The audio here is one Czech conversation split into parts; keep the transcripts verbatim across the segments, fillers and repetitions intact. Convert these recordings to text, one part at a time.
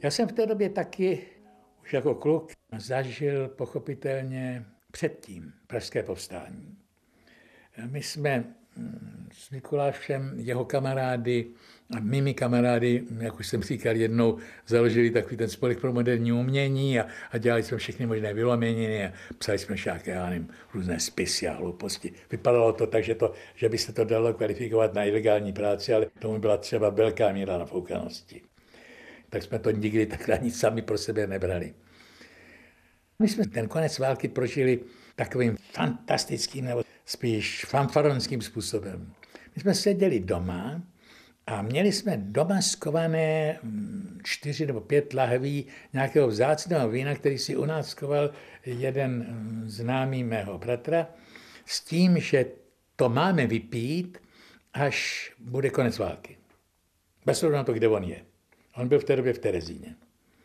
Já jsem v té době taky už jako kluk zažil pochopitelně předtím pražské povstání. My jsme s Mikulášem, jeho kamarády a mými kamarády, jak už jsem říkal jednou, založili takový ten spolek pro moderní umění a, a dělali jsme všechny možné vylomeniny a psali jsme všaké, já nevím, různé spisy a hlouposti. Vypadalo to tak, že, to, že by se to dalo kvalifikovat na ilegální práci, ale tomu byla třeba velká míra nafoukanosti. Tak jsme to nikdy takhle ani sami pro sebe nebrali. My jsme ten konec války prožili takovým fantastickým nebo spíš fanfaronským způsobem. My jsme seděli doma a měli jsme doma skované čtyři nebo pět lahví nějakého vzácného vína, který si u nás skoval jeden známý mého bratra, s tím, že to máme vypít, až bude konec války. Bez ohledu na to, kde on je. On byl v té době v Terezíně.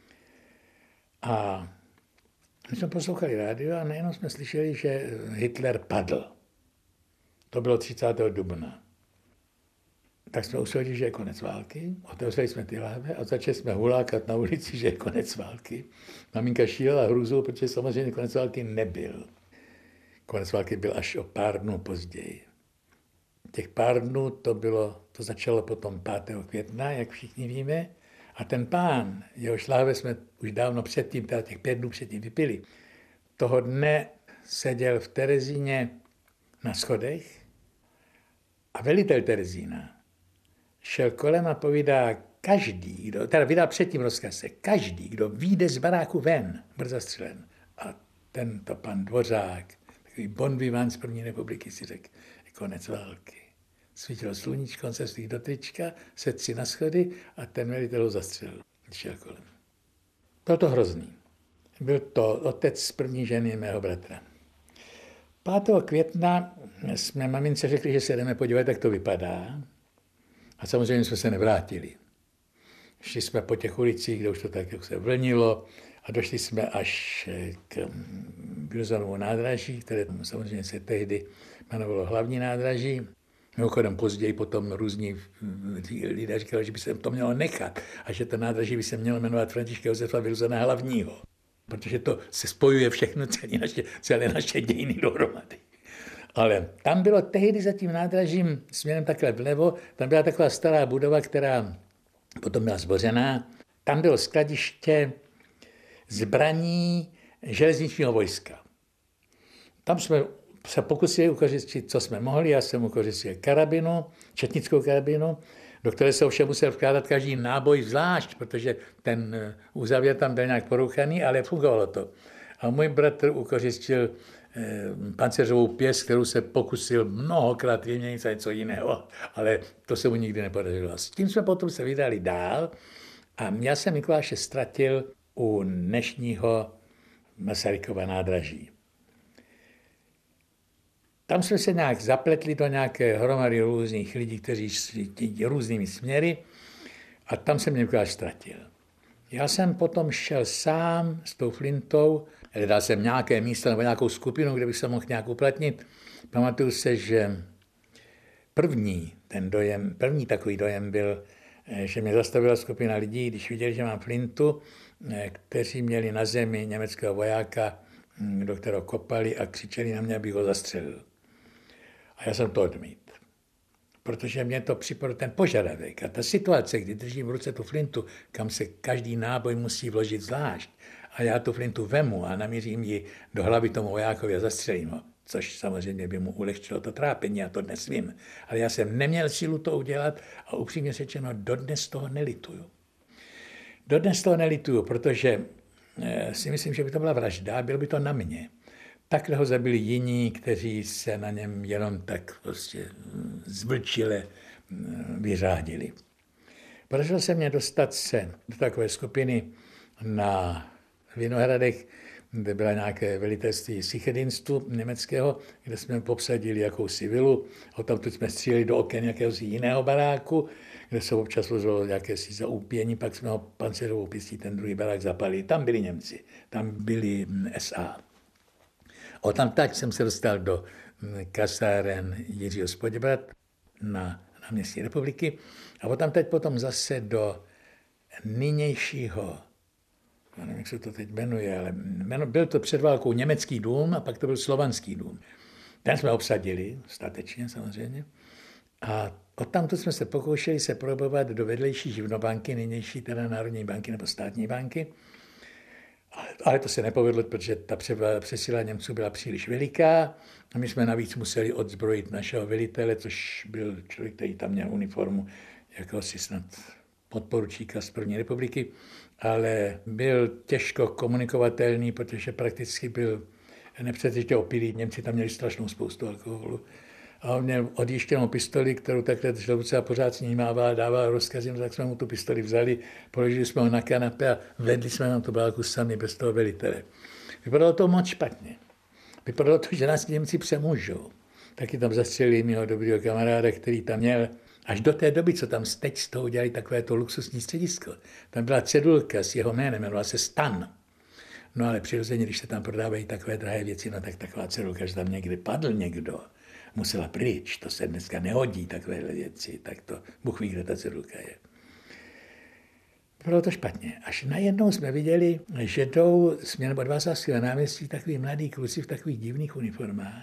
A my jsme poslouchali rádio a najednou jsme slyšeli, že Hitler padl. To bylo třicátého dubna. Tak jsme usoudili, že je konec války, otevřeli jsme ty lahve a začali jsme hulákat na ulici, že je konec války. Maminka šílela hrůzou, protože samozřejmě konec války nebyl. Konec války byl až o pár dnů později. Těch pár dnů to bylo, to začalo potom pátého května, jak všichni víme, a ten pán, jehož lahve jsme už dávno předtím, teda těch pět dnů předtím vypili, toho dne seděl v Terezíně na schodech a velitel Terezína šel kolem a povídá, každý, kdo, teda vydal předtím rozkaz, každý, kdo vyjde z baráku ven, byl zastřelen. A tento pan Dvořák, takový bon vivant z první republiky, si řekl, je konec války. Svítilo sluníčko, on se svých do trička, sedl si na schody a ten velitel ho zastřelil, když šel kolem. Byl to hrozný. Byl to otec z první ženy mého bratra. pátého května jsme mamince řekli, že se jdeme podívat, jak to vypadá. A samozřejmě jsme se nevrátili. Šli jsme po těch ulicích, kde už to tak jak se vlnilo a došli jsme až k Vilzonovu nádraží, které samozřejmě se tehdy jmenovalo hlavní nádraží. Mimochodem později potom různí lidé říkali, že by se to mělo nechat a že to nádraží by se mělo jmenovat Františka Josefa Vilzona hlavního. Protože to se spojuje všechno, celé naše, celé naše dějiny dohromady. Ale tam bylo tehdy za tím nádražím směrem takhle vlevo, tam byla taková stará budova, která potom byla zbořená. Tam bylo skladiště zbraní železničního vojska. Tam jsme se pokusili ukořistit, co jsme mohli. Já jsem ukořistil karabinu, četnickou karabinu, do které se ovšem musel vkládat každý náboj zvlášť, protože ten úzavěr tam byl nějak porouchaný, ale fungovalo to. A můj bratr ukořistil eh, pancéřovou pěst, kterou se pokusil mnohokrát vyměnit za něco jiného, ale to se mu nikdy nepodařilo. S tím jsme potom se vydali dál a já jsem Mikuláše ztratil u dnešního Masarykova nádraží. Tam jsme se nějak zapletli do nějaké hromady různých lidí, kteří šli různými směry a tam jsem Mikuláš ztratil. Já jsem potom šel sám s tou flintou, hledal jsem nějaké místo nebo nějakou skupinu, kde bych se mohl nějak uplatnit. Pamatuju se, že první, ten dojem, první takový dojem byl, že mě zastavila skupina lidí, když viděli, že mám flintu, kteří měli na zemi německého vojáka, do kterého kopali a křičeli na mě, abych ho zastřelil. A já jsem to odmít, protože mě to připadlo ten požadavek a ta situace, kdy držím v ruce tu flintu, kam se každý náboj musí vložit zvlášť a já tu flintu vemu a namířím ji do hlavy tomu vojákovi a zastřelím ho, což samozřejmě by mu ulehčilo to trápení, já to dnes vím. Ale já jsem neměl sílu to udělat a upřímně řečeno, dodnes toho nelituju. Dodnes toho nelituju, protože si myslím, že by to byla vražda, bylo by to na mě. Takhle ho zabili jiní, kteří se na něm jenom tak prostě zvlčile vyřádili. Podařilo se mě dostat se do takové skupiny na Vinohradech, kde byla nějaké velitelství Sichedinstu německého, kde jsme popsadili jakousi vilu. Odtamtud jsme stříleli do oken jakéhosi jiného baráku, kde se občas vozilo jakési zaúpění, pak jsme ho pancéřovou pistí ten druhý barák zapalili. Tam byli Němci, tam byli S A. Odtamtud jsem se dostal do kasáren Jiřího Spoděbrat na náměstí Republiky a odtamtud potom zase do nynějšího nevím, jak se to teď jmenuje, ale byl to před válkou německý dům a pak to byl slovanský dům. Ten jsme obsadili, statečně samozřejmě. A odtamtud jsme se pokoušeli se probovat do vedlejší živnobanky, nynější teda Národní banky nebo státní banky. Ale to se nepovedlo, protože ta přesíla Němců byla příliš veliká a my jsme navíc museli odzbrojit našeho velitele, což byl člověk, který tam měl uniformu jako si snad podporučíka z první republiky, ale byl těžko komunikovatelný, protože prakticky byl nepřetržitě opilý. Němci tam měli strašnou spoustu alkoholu. A on měl odjištěnou pistoli, kterou takhle držel ruce a pořád s ní mával, dával rozkazy, tak jsme mu tu pistoli vzali, položili jsme ho na kanapě a vedli jsme na tu válku sami bez toho velitele. Vypadalo to moc špatně. Vypadalo to, že nás Němci přemůžou. Taky tam zastřelili mého dobrýho kamaráda, který tam měl až do té doby, co tam teď z toho udělali takovéto luxusní středisko. Tam byla cedulka s jeho jménem, jmenovala se Stan. No ale přirozeně, když se tam prodávají takové drahé věci, no tak taková cedulka, že tam někde padl někdo, musela pryč, to se dneska nehodí, takovéhle věci, tak to Bůh ví, kde ta cedulka je. Bylo to špatně. Až najednou jsme viděli, že jdou směrem od Václavského náměstí takový mladí kluci v takových divných uniformách.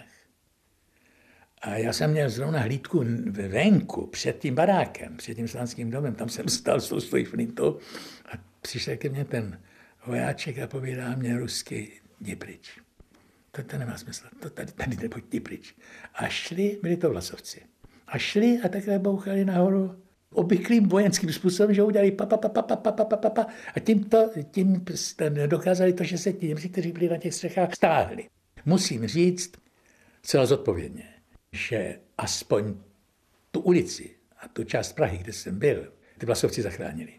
A já jsem měl zrovna hlídku venku, před tím barákem, před tím slánským domem, tam jsem stál s tou svojí flintou a přišel ke mně ten vojáček a povídá mě rusky, jdi pryč. To, to nemá smysl, to tady, tady nepojď, jdi pryč. A šli, byli to vlasovci. A šli a takhle bouchali nahoru obvyklým vojenským způsobem, že udělali pa, pa, pa, pa, pa, pa, pa, pa, pa, a tím, to, tím dokázali to, že se ti Němci, kteří byli na těch střechách, stáhli. Musím říct celá zodpovědně, že aspoň tu ulici a tu část Prahy, kde jsem byl, ty vlasovci zachránili.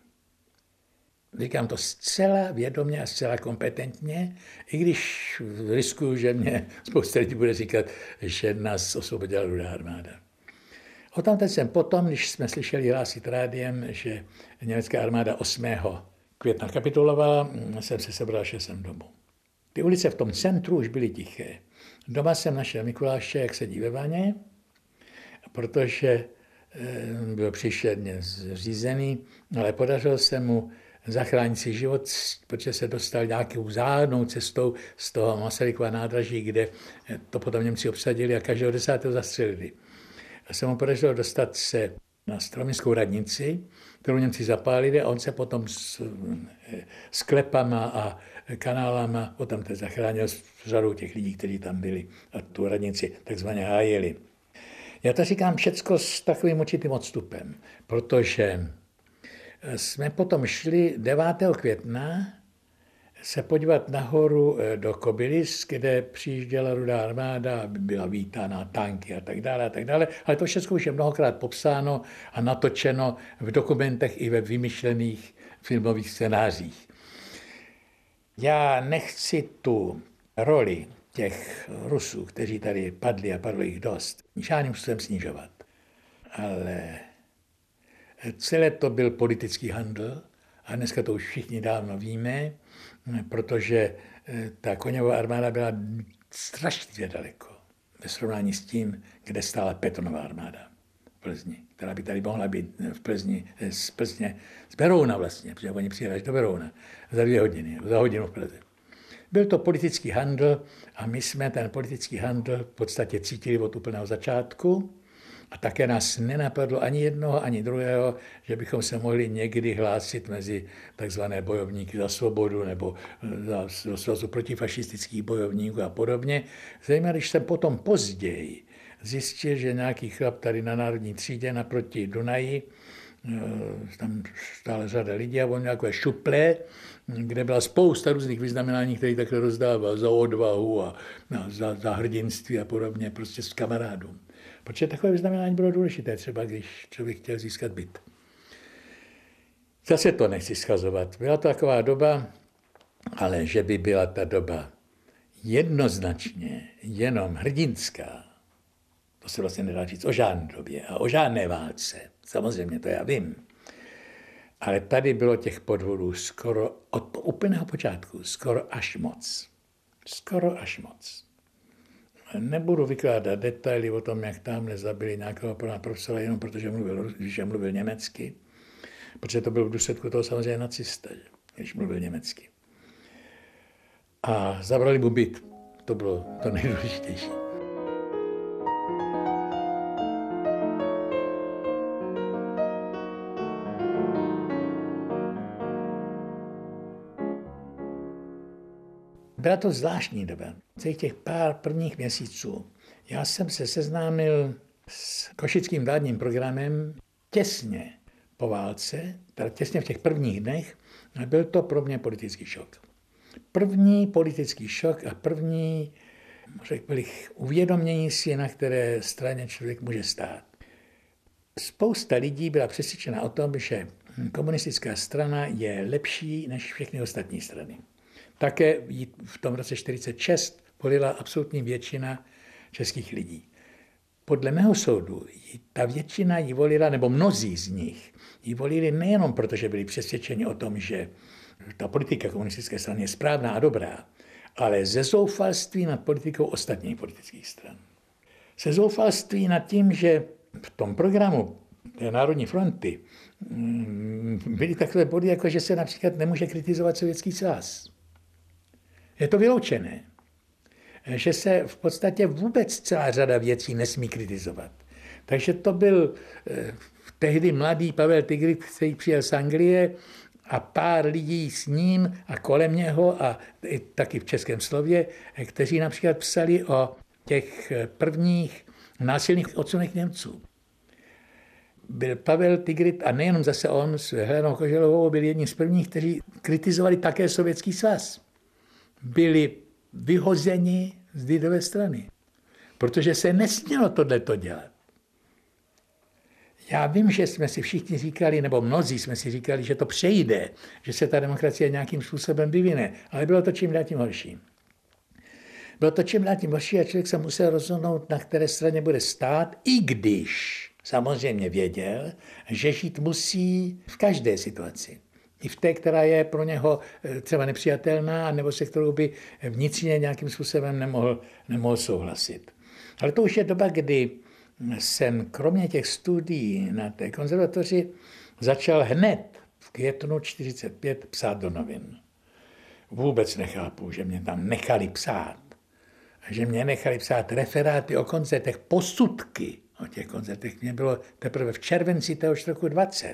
Říkám to zcela vědomě a zcela kompetentně, i když riskuju, že mě spousta lidí bude říkat, že nás osvobodila Rudá armáda. O tom teď jsem potom, když jsme slyšeli hlásit rádiem, že německá armáda osmého května kapitulovala, jsem se sebral, že jsem domů. Ty ulice v tom centru už byly tiché. Doma jsem našel Mikuláše, jak sedí ve vaně, protože byl příšerně zřízený, ale podařilo se mu zachránit si život, protože se dostal nějakou záhadnou cestou z toho Masarykova nádraží, kde to potom Němci obsadili a každého desátého zastřelili. A se mu podařilo dostat se na Strominskou radnici, kterou Němci zapálili a on se potom s sklepama a kanálama potom teď zachránil s řadou těch lidí, kteří tam byli a tu radnici takzvaně hájili. Já to říkám všecko s takovým určitým odstupem, protože jsme potom šli devátého května se podívat nahoru do Kobylis, kde přijížděla Rudá armáda, byla vítána tanky a tak dále a tak dále, ale to všechno už je mnohokrát popsáno a natočeno v dokumentech i ve vymyšlených filmových scénářích. Já nechci tu roli těch Rusů, kteří tady padli a padlo jich dost, žádným způsobem snižovat, ale celé to byl politický handl a dneska to už všichni dávno víme, protože ta Koněvova armáda byla strašně daleko ve srovnání s tím, kde stála Petonova armáda v Plzni, která by tady mohla být v Plzni, z Plzně, z Berouna vlastně, protože oni přijeli až do Berouna za dvě hodiny, za hodinu v Plze. Byl to politický handl a my jsme ten politický handl v podstatě cítili od úplného začátku. A také nás nenapadlo ani jednoho, ani druhého, že bychom se mohli někdy hlásit mezi takzvané bojovníky za svobodu nebo do svazu protifašistických bojovníků a podobně. Zajímavé, když jsem potom později zjistil, že nějaký chlap tady na Národní třídě naproti Dunaji, tam stále řada lidí a on měl takové šuplé, kde byla spousta různých vyznamenání, které takhle rozdával za odvahu a za, za hrdinství a podobně, prostě s kamarádům. Protože takové vyznamenání bylo důležité, třeba když člověk chtěl získat byt. Zase to nechci schazovat. Byla to taková doba, ale že by byla ta doba jednoznačně jenom hrdinská, to se vlastně nedá říct o žádné době a o žádné válce. Samozřejmě, to já vím. Ale tady bylo těch podvodů skoro od úplného počátku, skoro až moc. Skoro až moc. Nebudu vykládat detaily o tom, jak tamhle zabili nějakého pana profesora, jenom protože mluvil, když mluvil německy, protože to byl v důsledku toho samozřejmě nacista, když mluvil německy. a zabrali mu byt. To bylo to nejdůležitější. Byla to zvláštní doba. Celých těch pár prvních měsíců já jsem se seznámil s košickým vládním programem těsně po válce, teda těsně v těch prvních dnech, a byl to pro mě politický šok. První politický šok a první, řekl bych, uvědomění si, na které straně člověk může stát. Spousta lidí byla přesvědčena o tom, že komunistická strana je lepší než všechny ostatní strany. Také v tom roce čtyřicet šest volila absolutní většina českých lidí. Podle mého soudu ta většina ji volila, nebo mnozí z nich ji volili nejenom proto, že byli přesvědčeni o tom, že ta politika komunistické strany je správná a dobrá, ale ze zoufalství nad politikou ostatních politických stran. Se zoufalství nad tím, že v tom programu té Národní fronty byly takové body, jako že se například nemůže kritizovat Sovětský svaz. Je to vyloučené, že se v podstatě vůbec celá řada věcí nesmí kritizovat. Takže to byl eh, tehdy mladý Pavel Tigrit, který přijel z Anglie, a pár lidí s ním a kolem něho a i taky v českém slově, kteří například psali o těch prvních násilných odsunech Němců. Byl Pavel Tigrit a nejenom zase on s Helenou Koželovou byl jedním z prvních, kteří kritizovali také Sovětský svaz. Byli vyhozeni z lidové strany, protože se nesmělo tohleto dělat. Já vím, že jsme si všichni říkali, nebo mnozí jsme si říkali, že to přejde, že se ta demokracie nějakým způsobem vyvine, ale bylo to čím dál tím horší. Bylo to čím dál tím horší a člověk se musel rozhodnout, na které straně bude stát, i když samozřejmě věděl, že žít musí v každé situaci. I v té, která je pro něho třeba nepřijatelná, nebo se kterou by vnitřně nějakým způsobem nemohl, nemohl souhlasit. Ale to už je doba, kdy jsem kromě těch studií na té konzervatoři začal hned v květnu čtyřicet pět psát do novin. Vůbec nechápu, že mě tam nechali psát. Že mě nechali psát referáty o koncertech, posudky o těch koncertech. Mě bylo teprve v červenci téhož roku dvacet.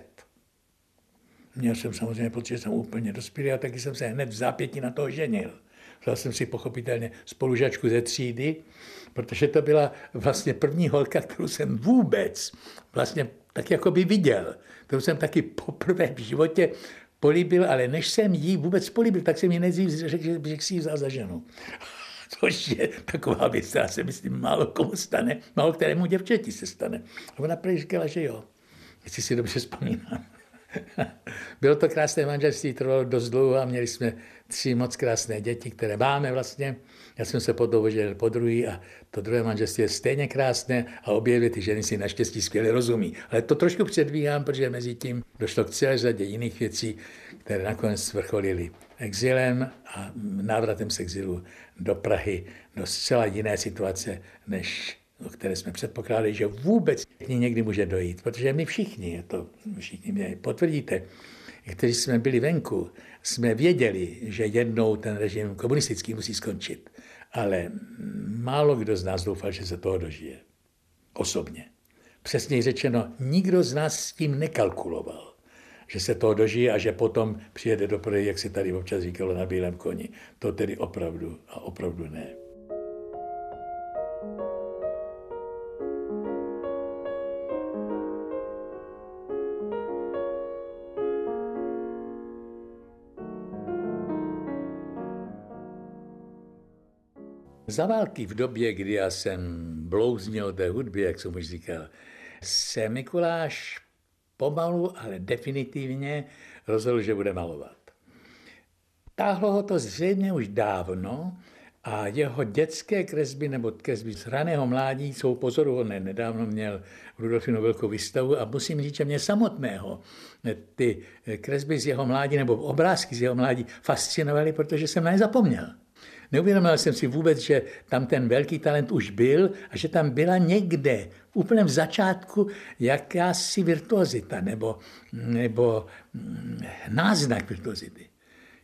Měl jsem samozřejmě pocit, že jsem úplně dospělý a taky jsem se hned v zápětí na toho ženil. Vzal jsem si pochopitelně spolužačku ze třídy, protože to byla vlastně první holka, kterou jsem vůbec vlastně tak jako by viděl. Kterou jsem taky poprvé v životě políbil, ale než jsem jí vůbec políbil, tak jsem jí nejdřív řekl, že bych si ji vzal za ženu. Což je taková věc, která se myslím málo komu stane, málo kterému děvčeti se stane. A ona prý říkala, že jo, jestli si dobře vzpomínám. Bylo to krásné manželství, trvalo dost dlouho a měli jsme tři moc krásné děti, které máme vlastně. Já jsem se podloužil po druhý a to druhé manželství je stejně krásné a obě dvě ty ženy si naštěstí skvěle rozumí. Ale to trošku předvíhám, protože mezi tím došlo k celé řadě jiných věcí, které nakonec vrcholily exilem a návratem z exilu do Prahy, do zcela jiné situace, než o které jsme předpokládali, že vůbec k ní někdy může dojít, protože my všichni, to všichni mě potvrdíte, kteří jsme byli venku, jsme věděli, že jednou ten režim komunistický musí skončit, ale málo kdo z nás doufal, že se toho dožije. Osobně. Přesněji řečeno, nikdo z nás s tím nekalkuloval, že se toho dožije a že potom přijede do prodeje, jak se tady občas říkalo, na bílém koni. To tedy opravdu a opravdu ne. Za války v době, kdy já jsem blouznil o té hudbě, jak jsem už říkal, se Mikuláš pomalu, ale definitivně rozhodl, že bude malovat. Táhlo ho to zřejmě už dávno a jeho dětské kresby nebo kresby z raného mládí jsou pozoruhodné. Nedávno měl v Rudolfinu velkou výstavu a musím říct, že mě samotného ty kresby z jeho mládí nebo obrázky z jeho mládí fascinovaly, protože jsem na ně zapomněl. Neuvědomil jsem si vůbec, že tam ten velký talent už byl a že tam byla někde v úplném začátku jakási virtuozita nebo, nebo náznak virtuozity.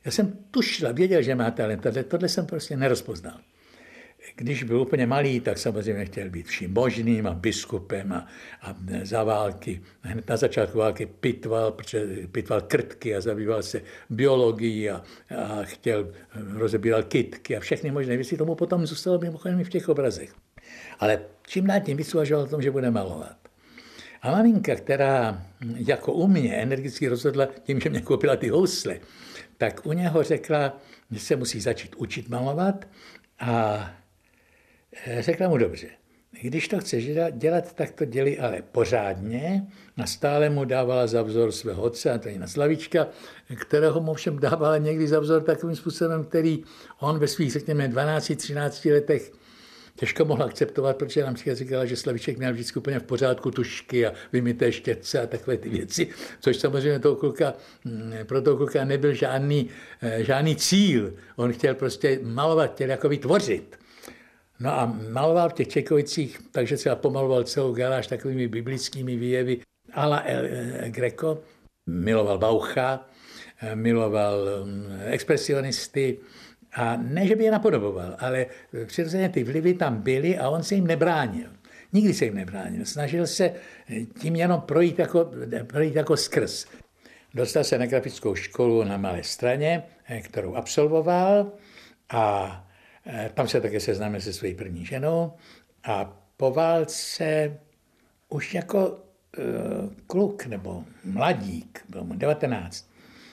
Já jsem tušil, věděl, že má talent, ale tohle jsem prostě nerozpoznal. Když byl úplně malý, tak samozřejmě chtěl být vším možným a biskupem a, a za války. Hned na začátku války pitval, protože pitval krtky a zabýval se biologií a, a chtěl, rozebíral kytky a všechny možné věci. Tomu potom zůstalo mimochodem i v těch obrazech. Ale čím dál tím víc uvažoval o tom, že bude malovat. A maminka, která jako u mě energicky rozhodla tím, že mě koupila ty housle, tak u něho řekla, že se musí začít učit malovat a řekla mu dobře. Když to chceš dělat, tak to dělej ale pořádně. A stále mu dávala za vzor svého otce, Antonína Slavíčka, kterého mu všem dávala někdy za vzor takovým způsobem, který on ve svých, řekněme, dvanácti třinácti letech těžko mohl akceptovat, protože nám říkala, že Slavíček měl vždycky úplně v pořádku tušky a vymyté štětce a takové ty věci, což samozřejmě toho kluka, pro toho kluka nebyl žádný, žádný cíl. On chtěl prostě malovat, chtěl jako vytvořit. No a maloval v těch Čekovicích, takže třeba pomaloval celou garáž takovými biblickými výjevy a la Greco, miloval Baucha, miloval expresionisty a ne, že by je napodoboval, ale přirozeně ty vlivy tam byly a on se jim nebránil. Nikdy se jim nebránil. Snažil se tím jenom projít jako, projít jako skrz. Dostal se na grafickou školu na Malé Straně, kterou absolvoval a tam se také seznámil se svojí první ženou a po válce už jako uh, kluk nebo mladík, byl mu devatenáct,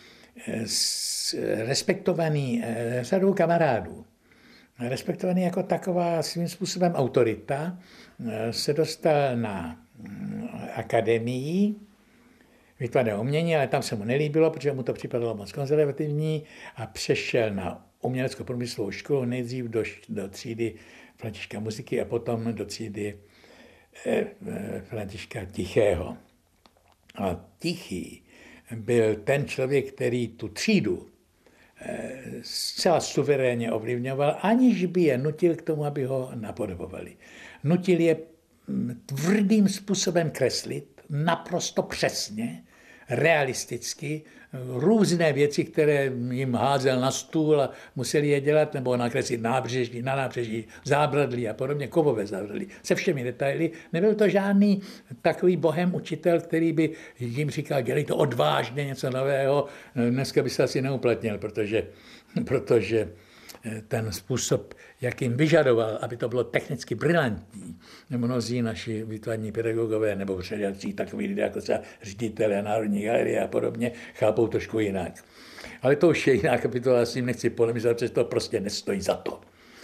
s, respektovaný uh, řadou kamarádů, respektovaný jako taková svým způsobem autorita, uh, se dostal na um, akademii výtvarného umění, ale tam se mu nelíbilo, protože mu to připadalo moc konzervativní a přešel na umělecko-průmyslovou školu, nejdřív do, do třídy Františka Muziky a potom do třídy eh, Františka Tichého. A Tichý byl ten člověk, který tu třídu eh, zcela suverénně ovlivňoval, aniž by je nutil k tomu, aby ho napodobovali. Nutil je tvrdým způsobem kreslit, naprosto přesně, realisticky, různé věci, které jim házel na stůl a museli je dělat, nebo nakreslit nábřeží, na nábřeží zábradlí a podobně, kovové zábradlí, se všemi detaily. Nebyl to žádný takový bohem učitel, který by jim říkal, dělej to odvážně, něco nového. Dneska by se asi neuplatnil, protože, protože ten způsob, jak jim vyžadoval, aby to bylo technicky brilantní. Mnozí naši výtvarní pedagogové nebo předělci, takový lidé jako třeba ředitelé Národní galerie a podobně, chápou trošku jinak. Ale to už je jiná kapitola, s tím nechci polemizovat, protože to prostě nestojí za to.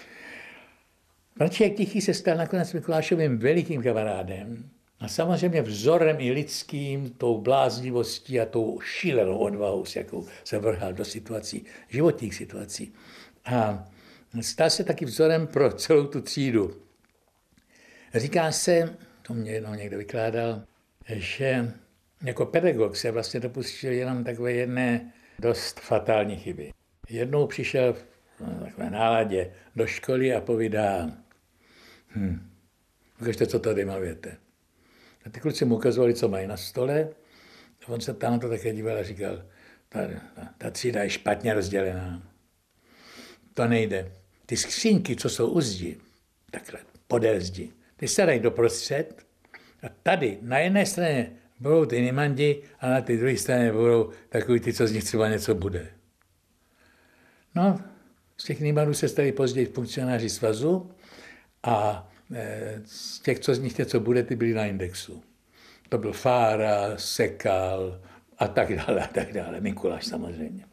František Tichý se stal nakonec Mikulášovým velikým kamarádem a samozřejmě vzorem i lidským, tou bláznivostí a tou šílenou odvahou, s jakou se vrhal do situací, životních situací. A stal se taky vzorem pro celou tu třídu. Říká se, to mě jednou někdo vykládal, že jako pedagog se vlastně dopustil jenom takové jedné dost fatální chyby. Jednou přišel v takové náladě do školy a povídá, hm, ukažte, co tady malujete. A ty kluci mu ukazovali, co mají na stole. A on se tam na to také díval a říkal, ta, ta, ta třída je špatně rozdělená. To nejde. Ty skřínky, co jsou u zdi, takhle, podél zdi, ty se dají doprostřed a tady na jedné straně budou ty nimandi a na té druhé straně budou takový ty, co z nich třeba něco bude. No, z těch nimandů se stali později funkcionáři svazu a e, z těch, co z nich něco bude, ty byli na indexu. To byl Fára, Sekal a tak dále, a tak dále. Mikuláš samozřejmě.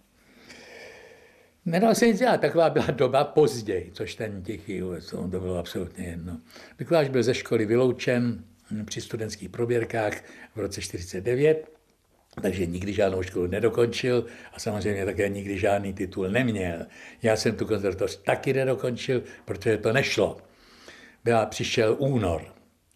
Nedal se nic dělat, taková byla doba později, což ten Tichý, to bylo absolutně jedno. Mikuláš byl ze školy vyloučen při studentských proběrkách v roce čtyřicet devět, takže nikdy žádnou školu nedokončil a samozřejmě také nikdy žádný titul neměl. Já jsem tu konzervatoř taky nedokončil, protože to nešlo. Byla, přišel únor.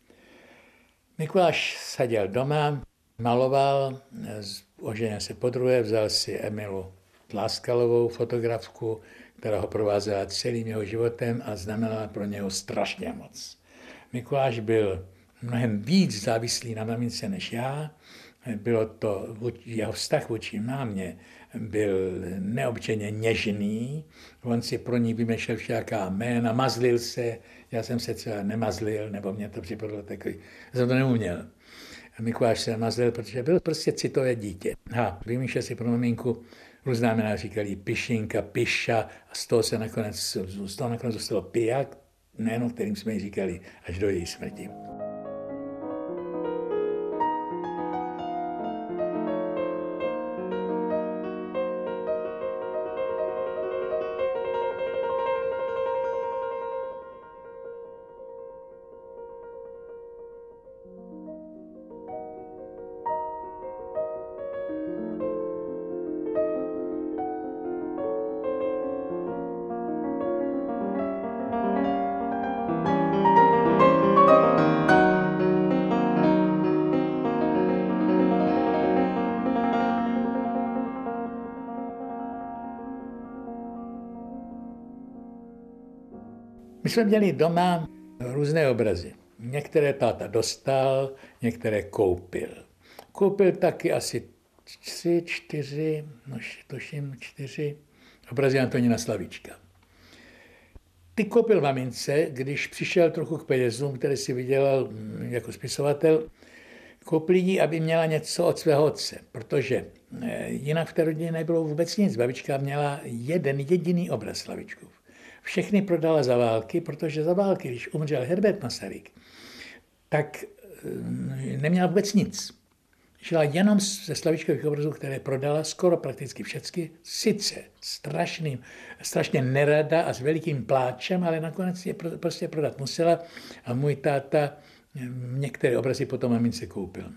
Mikuláš seděl doma, maloval, oženil se podruhé, vzal si Emilu Tláskalovou, fotografku, která ho provázela celým jeho životem a znamenala pro něho strašně moc. Mikuláš byl mnohem víc závislý na mamince než já. Bylo to, jeho vztah vůči mámě byl neobyčejně něžný. On si pro ní vymýšlel všaká jména, mazlil se, já jsem se třeba nemazlil, nebo mě to připadlo takový, já jsem to neuměl. Mikuláš se mazlil, protože byl prostě citové dítě. Ha, vymýšlel si pro maminku různá jména, říkali Pišinka, Piša, a z toho se nakonec, z toho nakonec dostalo Pijak, jméno, kterým jsme ji říkali až do její smrti. My jsme měli doma různé obrazy. Některé táta dostal, některé koupil. Koupil taky asi tři, čtyři, no tuším čtyři obrazy Antonína Slavíčka. Ty koupil mamince, když přišel trochu k penězům, které si vydělal jako spisovatel, koupil jí, aby měla něco od svého otce, protože jinak v té rodině nebylo vůbec nic. Babička měla jeden jediný obraz Slavíčkův. Všechny prodala za války, protože za války, když umřel Herbert Masaryk, tak neměla vůbec nic. Žila jenom ze Slavíčkových obrazů, které prodala skoro prakticky všechny, sice strašným, strašně nerada a s velikým pláčem, ale nakonec je prostě prodat musela a můj táta některé obrazy potom mamince koupil.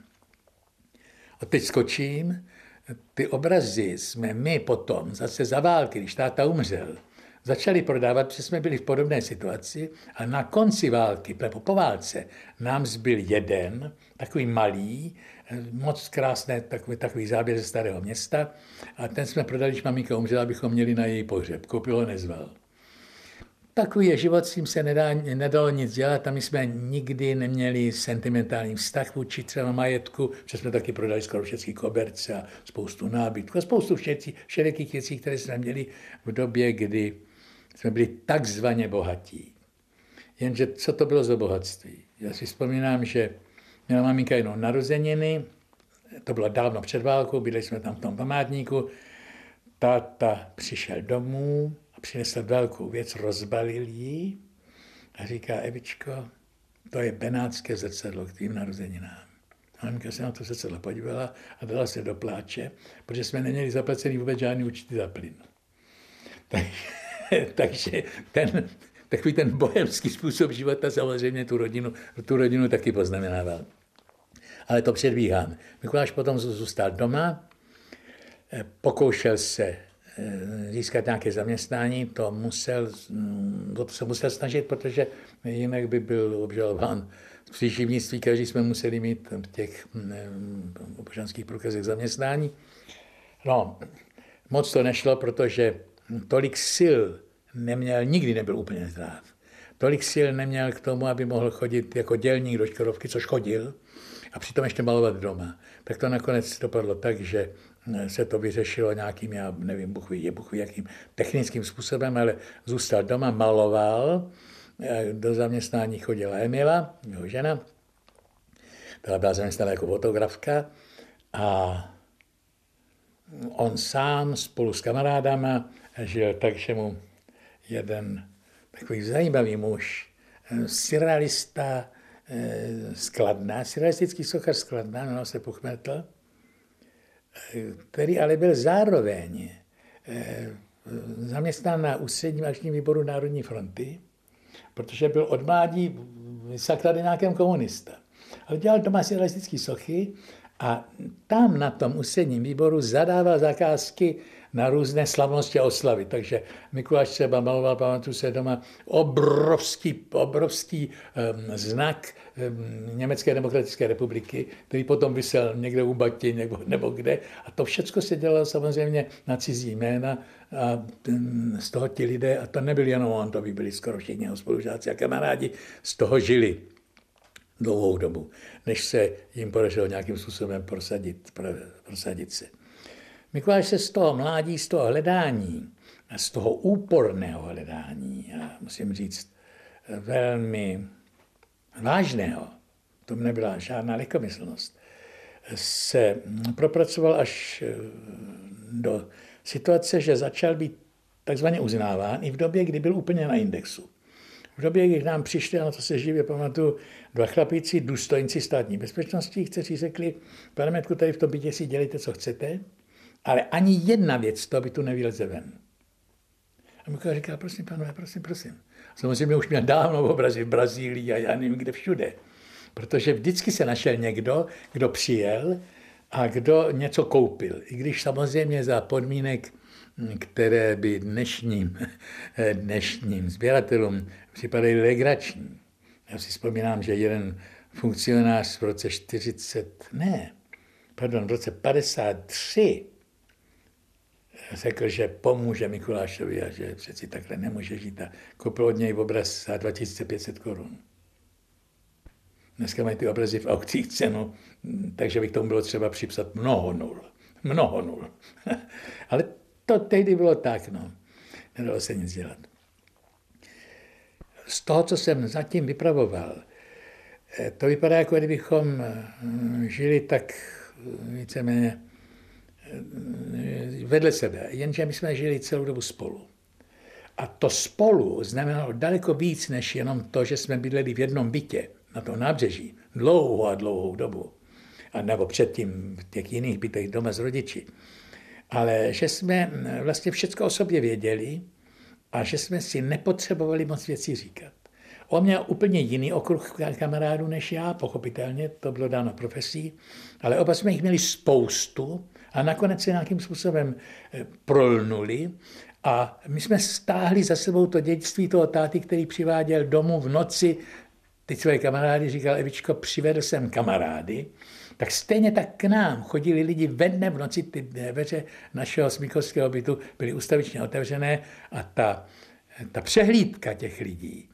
A teď skočím, ty obrazy jsme my potom, zase za války, když táta umřel, začali prodávat, protože jsme byli v podobné situaci a na konci války, nebo po válce, nám zbyl jeden, takový malý, moc krásný takový, takový záběr ze Starého Města a ten jsme prodali, když maminka umřela, abychom měli na její pohřeb. Koupil ho, nezval. Takový je život, s tím se nedá, nedalo nic dělat a my jsme nikdy neměli sentimentální vztah vůči třeba majetku, protože jsme taky prodali skoro všechny koberce a spoustu nábytku a spoustu všelijakých věcí, které jsme měli v době, kdy jsme byli takzvaně bohatí. Jenže co to bylo za bohatství? Já si vzpomínám, že měla maminka jenom narozeniny, to bylo dávno před válkou, byli jsme tam v tom památníku, táta přišel domů a přinesl velkou věc, rozbalil ji a říká, Evičko, to je benátské zrcadlo k tvým narozeninám. A maminka se na to zrcadlo podívala a dala se do pláče, protože jsme neměli zaplacený vůbec žádný účty za plyn. Takže ten, takový ten bohemský způsob života samozřejmě tu rodinu, tu rodinu taky poznamenával. Ale to předbíhám. Mikuláš potom zůstal doma, pokoušel se získat nějaké zaměstnání, to musel, to se musel snažit, protože jinak by byl obžalován z příživnictví, každý jsme museli mít v těch občanských průkazech zaměstnání. No, moc to nešlo, protože tolik sil neměl, nikdy nebyl úplně zdrav. Tolik sil neměl k tomu, aby mohl chodit jako dělník do Škodovky, což chodil, a přitom ještě malovat doma. Tak to nakonec dopadlo tak, že se to vyřešilo nějakým, já nevím, Bůh ví, Bůh ví, jakým technickým způsobem, ale zůstal doma, maloval, do zaměstnání chodila Emila, jeho žena, která byla zaměstnána jako fotografka a on sám spolu s kamarádama žil tak, že mu jeden takový zajímavý muž, surrealista z Kladna, surrealistický sochař z Kladna, jmenoval se Puchmetl, který ale byl zároveň zaměstnán na ústředním akčním výboru Národní fronty, protože byl od mládí sakladenákem komunista. Ale dělal doma surrealistické sochy a tam na tom ústředním výboru zadával zakázky na různé slavnosti a oslavy. Takže Mikuláš třeba maloval, pamatuju se doma, obrovský, obrovský um, znak um, Německé demokratické republiky, který potom visel někde u Bati nebo, nebo kde. A to všechno se dělalo samozřejmě na cizí jména a um, z toho ti lidé, a to nebyl jenom on, to by byli skoro všichni jeho spolužáci a kamarádi, z toho žili. dlouhou dobu, než se jim podařilo nějakým způsobem prosadit, prosadit se. Mikuláš se z toho mládí, z toho hledání, a z toho úporného hledání, a musím říct, velmi vážného, to nebyla žádná lehkomyslnost, se propracoval až do situace, že začal být takzvaně uznáván i v době, kdy byl úplně na indexu. V době, kdy k nám přišli, a na to se živě pamatuju, dva chlapíci, důstojníci státní bezpečnosti, kteří řekli, pane Metku, tady v tom bytě si dělejte, co chcete, ale ani jedna věc z toho bytu nevyleze ven. A Mikuláš říkal, prosím, pánové, prosím, prosím. Samozřejmě už měl dávno obrazy v Brazílii a já nevím, kde všude. Protože vždycky se našel někdo, kdo přijel a kdo něco koupil. I když samozřejmě za podmínek, které by dnešním, dnešním sběratelům připadají legrační. Já si vzpomínám, že jeden funkcionář v roce čtyřicet, ne, pardon, v roce padesát tři řekl, že pomůže Mikulášovi a že přeci takhle nemůže žít a koupil od něj obraz za dva tisíce pět set korun. Dneska mají ty obrazy v aukcích cenu, takže by k tomu bylo třeba připsat mnoho nul. Mnoho nul. Ale to tehdy bylo tak, no. Nedalo se nic dělat. Z toho, co jsem zatím vypravoval, to vypadá, jako kdybychom žili tak víceméně vedle sebe, jenže my jsme žili celou dobu spolu. A to spolu znamenalo daleko víc, než jenom to, že jsme bydleli v jednom bytě na tom nábřeží dlouhou a dlouhou dobu. A nebo předtím v těch jiných bytech doma s rodiči. Ale že jsme vlastně všecko o sobě věděli a že jsme si nepotřebovali moc věcí říkat. On měl úplně jiný okruh kamarádů než já, pochopitelně, to bylo dáno profesí, ale oba jsme jich měli spoustu a nakonec se nějakým způsobem prolnuli a my jsme stáhli za sebou to dědictví toho táty, který přiváděl domů v noci ty své kamarády, říkal, Evičko, přivedl jsem kamarády, tak stejně tak k nám chodili lidi ve dne v noci, ty dveře našeho smíchovského bytu byly ustavičně otevřené a ta, ta přehlídka těch lidí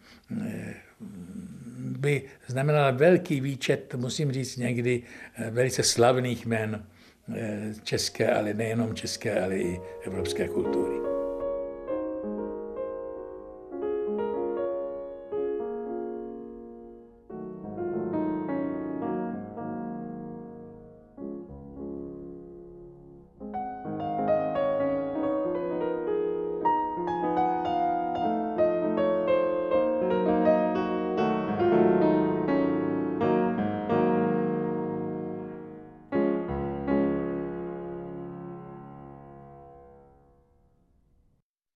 by znamenala velký výčet, musím říct někdy, velice slavných jmen české, ale nejenom české, ale i evropské kultury.